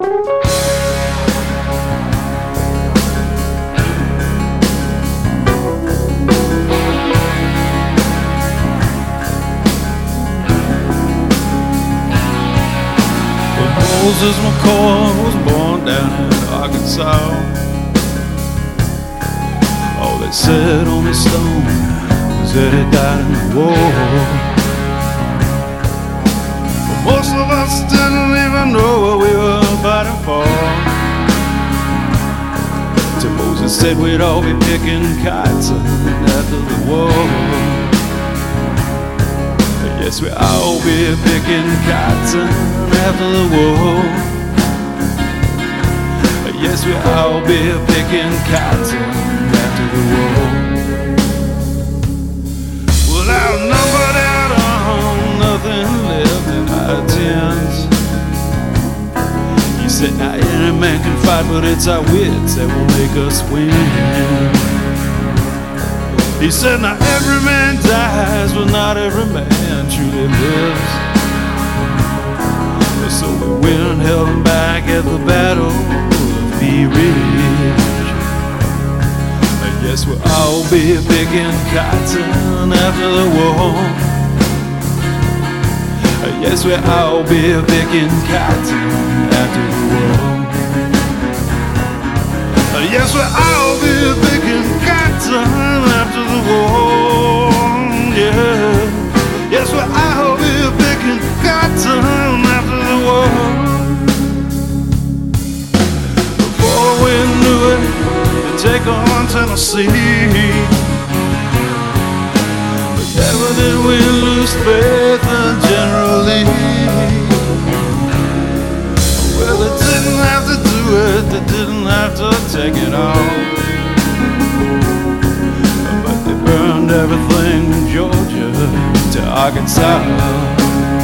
Moses McCoy was born down in Arkansas. All they said on his stone was that he died in the war. But most of us didn't even know what we were fighting for, till Moses said we'd all be picking kites after the war. Yes, we'll all be picking cotton after the war. Yes, we'll all be picking cotton after the war. Well, outnumbered out on nothing left in our tents. He said, now any man can fight, but it's our wits that will make us win. He said, now every man dies, but not every man truly lives. So we went and held him back at the battle of Bee Ridge. Yes, we'll all be picking cotton after the war. Yes, we'll all be picking cotton after the war. Yes, we'll all be picking cotton after the war. Yeah. Yes, we'll all be picking cotton after the war. Before we knew it, they'd take on Tennessee. But never did we lose faith in General Lee. Well, they didn't have to do it, they didn't have to take it all, but they burned everything from Georgia to Arkansas.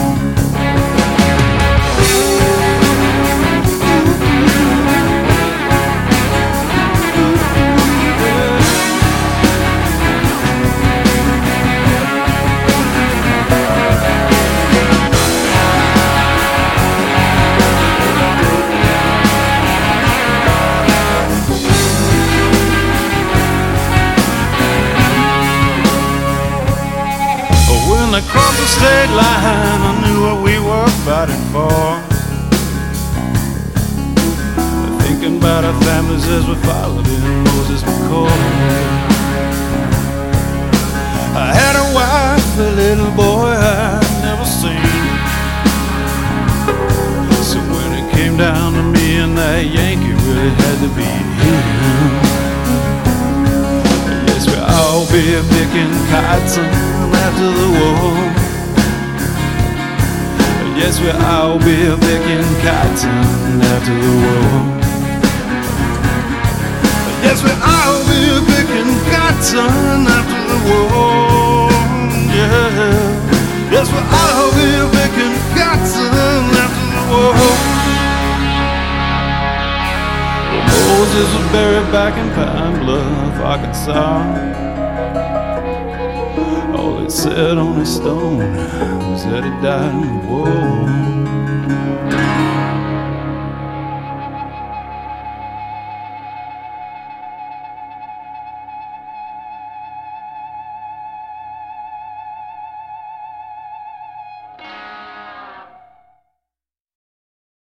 When they crossed the state line, I knew what we were fighting for. Thinking about our families as we followed in Moses McCoy. I had a wife, a little boy I'd never seen. So when it came down to me and that Yankee, really had to be him. Yes, we'll all be picking cotton after the war. Yes, we'll all be picking cotton after the war. Yes, we'll all be picking cotton after the war. Yeah. Yes, we'll all be picking cotton after the war. Moses was buried back in Pine Bluff, Arkansas. All it said on his stone was that he died in the war.